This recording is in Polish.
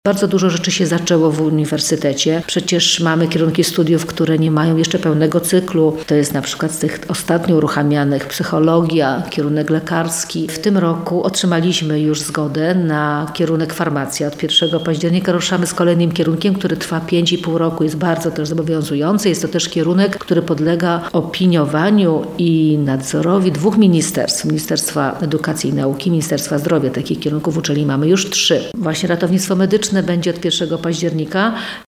Bardzo dużo rzeczy się zaczęło w uniwersytecie. Przecież mamy kierunki studiów, które nie mają jeszcze pełnego cyklu. To jest na przykład z tych ostatnio uruchamianych psychologia, kierunek lekarski. W tym roku otrzymaliśmy już zgodę na kierunek farmacja. Od 1 października ruszamy z kolejnym kierunkiem, który trwa 5,5 roku. Jest bardzo też zobowiązujący. Jest to też kierunek, który podlega opiniowaniu i nadzorowi 2 ministerstw. Ministerstwa Edukacji i Nauki, Ministerstwa Zdrowia. Takich kierunków uczelni mamy już 3. Właśnie ratownictwo medyczne będzie od 1 października